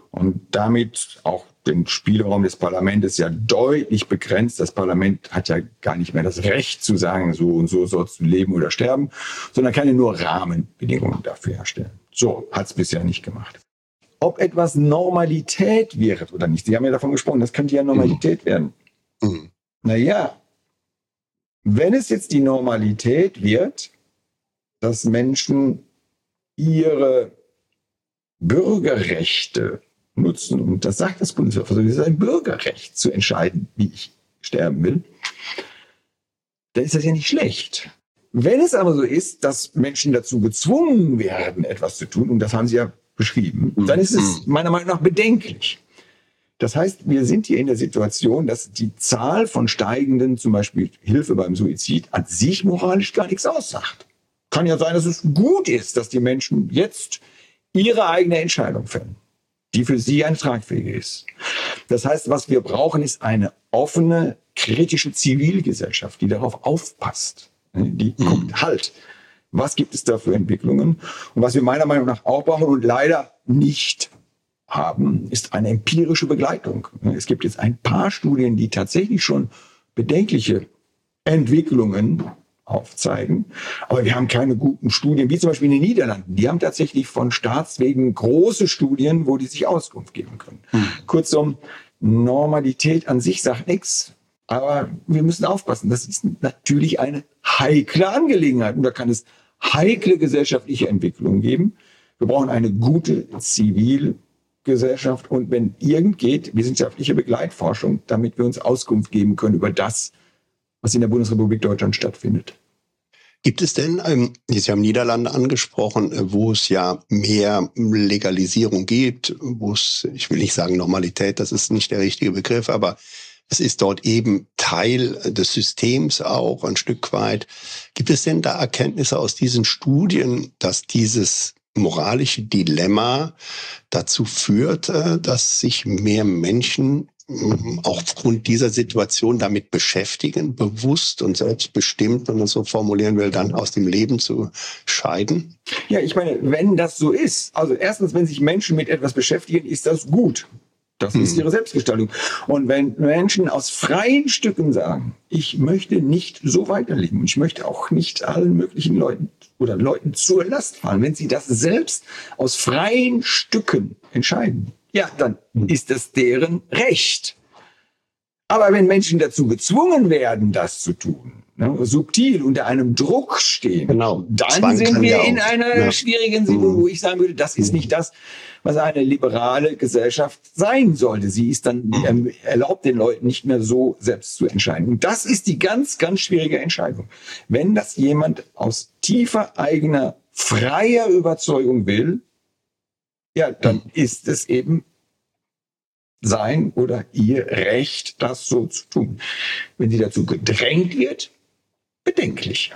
und damit auch den Spielraum des Parlaments ja deutlich begrenzt. Das Parlament hat ja gar nicht mehr das Recht zu sagen, so und so sollst du leben oder sterben, sondern kann ja nur Rahmenbedingungen dafür herstellen. So hat es bisher nicht gemacht. Ob etwas Normalität wird oder nicht, Sie haben ja davon gesprochen, das könnte ja Normalität mhm. werden. Mhm. Naja, wenn es jetzt die Normalität wird, dass Menschen ihre Bürgerrechte nutzen, und das sagt das Bundesverfassungsgericht, es ist ein Bürgerrecht zu entscheiden, wie ich sterben will, dann ist das ja nicht schlecht. Wenn es aber so ist, dass Menschen dazu gezwungen werden, etwas zu tun, und das haben Sie ja beschrieben, dann ist es meiner Meinung nach bedenklich. Das heißt, wir sind hier in der Situation, dass die Zahl von steigenden, zum Beispiel Hilfe beim Suizid, an sich moralisch gar nichts aussagt. Kann ja sein, dass es gut ist, dass die Menschen jetzt ihre eigene Entscheidung fällen, die für sie eine tragfähige ist. Das heißt, was wir brauchen, ist eine offene, kritische Zivilgesellschaft, die darauf aufpasst, die mhm. guckt, halt, was gibt es da für Entwicklungen? Und was wir meiner Meinung nach auch brauchen und leider nicht haben, ist eine empirische Begleitung. Es gibt jetzt ein paar Studien, die tatsächlich schon bedenkliche Entwicklungen aufzeigen. Aber wir haben keine guten Studien, wie zum Beispiel in den Niederlanden. Die haben tatsächlich von Staatswegen große Studien, wo die sich Auskunft geben können. Hm. Kurzum, Normalität an sich sagt nichts. Aber wir müssen aufpassen. Das ist natürlich eine heikle Angelegenheit. Und da kann es heikle gesellschaftliche Entwicklungen geben. Wir brauchen eine gute Zivilgesellschaft und wenn irgend geht, wissenschaftliche Begleitforschung, damit wir uns Auskunft geben können über das, was in der Bundesrepublik Deutschland stattfindet. Gibt es denn, ähm, Sie haben Niederlande angesprochen, wo es ja mehr Legalisierung gibt, wo es, ich will nicht sagen Normalität, das ist nicht der richtige Begriff, aber es ist dort eben Teil des Systems auch ein Stück weit. Gibt es denn da Erkenntnisse aus diesen Studien, dass dieses moralische Dilemma dazu führt, dass sich mehr Menschen auch aufgrund dieser Situation damit beschäftigen, bewusst und selbstbestimmt, wenn man es so formulieren will, dann aus dem Leben zu scheiden? Ja, ich meine, wenn das so ist, also erstens, wenn sich Menschen mit etwas beschäftigen, ist das gut. Das hm. ist ihre Selbstgestaltung. Und wenn Menschen aus freien Stücken sagen, ich möchte nicht so weiterleben, ich möchte auch nicht allen möglichen Leuten oder Leuten zur Last fallen, wenn sie das selbst aus freien Stücken entscheiden, ja, dann ist das deren Recht. Aber wenn Menschen dazu gezwungen werden, das zu tun, ne, subtil unter einem Druck stehen, genau. dann Zwang sind wir ja in einer ja. schwierigen Situation, wo ich sagen würde, das ist nicht das, was eine liberale Gesellschaft sein sollte. Sie ist dann ähm, erlaubt den Leuten nicht mehr so selbst zu entscheiden. Und das ist die ganz, ganz schwierige Entscheidung. Wenn das jemand aus tiefer eigener freier Überzeugung will, ja, dann ist es eben sein oder ihr Recht, das so zu tun. Wenn sie dazu gedrängt wird, bedenklich.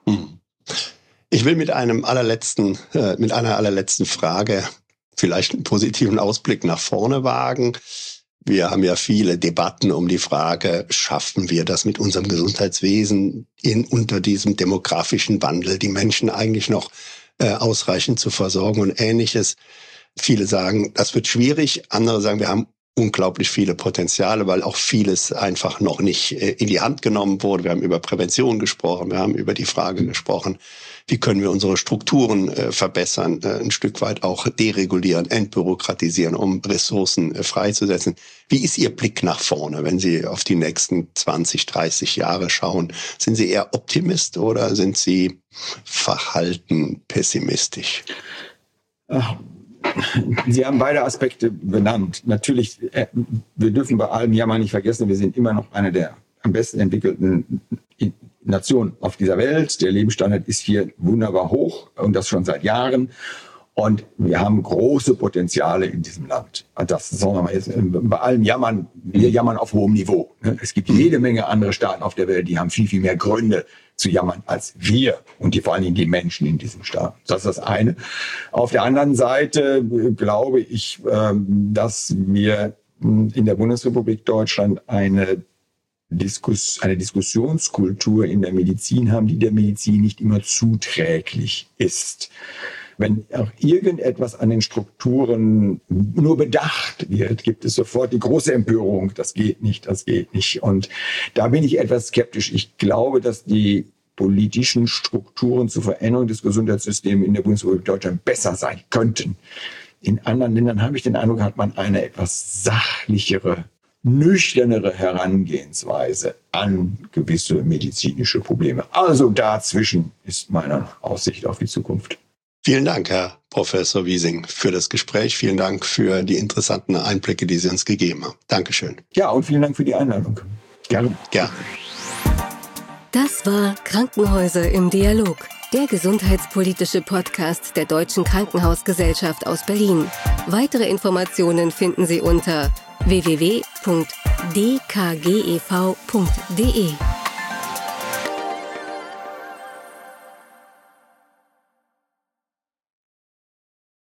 Ich will mit einem allerletzten, äh, mit einer allerletzten Frage vielleicht einen positiven Ausblick nach vorne wagen. Wir haben ja viele Debatten um die Frage, schaffen wir das mit unserem Gesundheitswesen in, unter diesem demografischen Wandel, die Menschen eigentlich noch äh, ausreichend zu versorgen und Ähnliches. Viele sagen, das wird schwierig. Andere sagen, wir haben unglaublich viele Potenziale, weil auch vieles einfach noch nicht in die Hand genommen wurde. Wir haben über Prävention gesprochen, wir haben über die Frage gesprochen, wie können wir unsere Strukturen äh, verbessern, äh, ein Stück weit auch deregulieren, entbürokratisieren, um Ressourcen äh, freizusetzen. Wie ist Ihr Blick nach vorne, wenn Sie auf die nächsten zwanzig, dreißig Jahre schauen? Sind Sie eher Optimist oder sind Sie verhalten pessimistisch? Ach. Sie haben beide Aspekte benannt. Natürlich, wir dürfen bei allem Jammern nicht vergessen, wir sind immer noch eine der am besten entwickelten Nationen auf dieser Welt. Der Lebensstandard ist hier wunderbar hoch und das schon seit Jahren. Und wir haben große Potenziale in diesem Land. Das sagen wir mal jetzt, bei allem Jammern, wir jammern auf hohem Niveau. Es gibt jede Menge andere Staaten auf der Welt, die haben viel, viel mehr Gründe zu jammern als wir und die, vor allen Dingen die Menschen in diesen Staaten. Das ist das eine. Auf der anderen Seite glaube ich, dass wir in der Bundesrepublik Deutschland eine Diskus, eine Diskussionskultur in der Medizin haben, die der Medizin nicht immer zuträglich ist. Wenn auch irgendetwas an den Strukturen nur bedacht wird, gibt es sofort die große Empörung. Das geht nicht, das geht nicht. Und da bin ich etwas skeptisch. Ich glaube, dass die politischen Strukturen zur Veränderung des Gesundheitssystems in der Bundesrepublik Deutschland besser sein könnten. In anderen Ländern habe ich den Eindruck, hat man eine etwas sachlichere, nüchternere Herangehensweise an gewisse medizinische Probleme. Also dazwischen ist meine Aussicht auf die Zukunft. Vielen Dank, Herr Professor Wiesing, für das Gespräch. Vielen Dank für die interessanten Einblicke, die Sie uns gegeben haben. Dankeschön. Ja, und vielen Dank für die Einladung. Gerne. Gerne. Das war Krankenhäuser im Dialog, der gesundheitspolitische Podcast der Deutschen Krankenhausgesellschaft aus Berlin. Weitere Informationen finden Sie unter w w w punkt d k g e v punkt d e.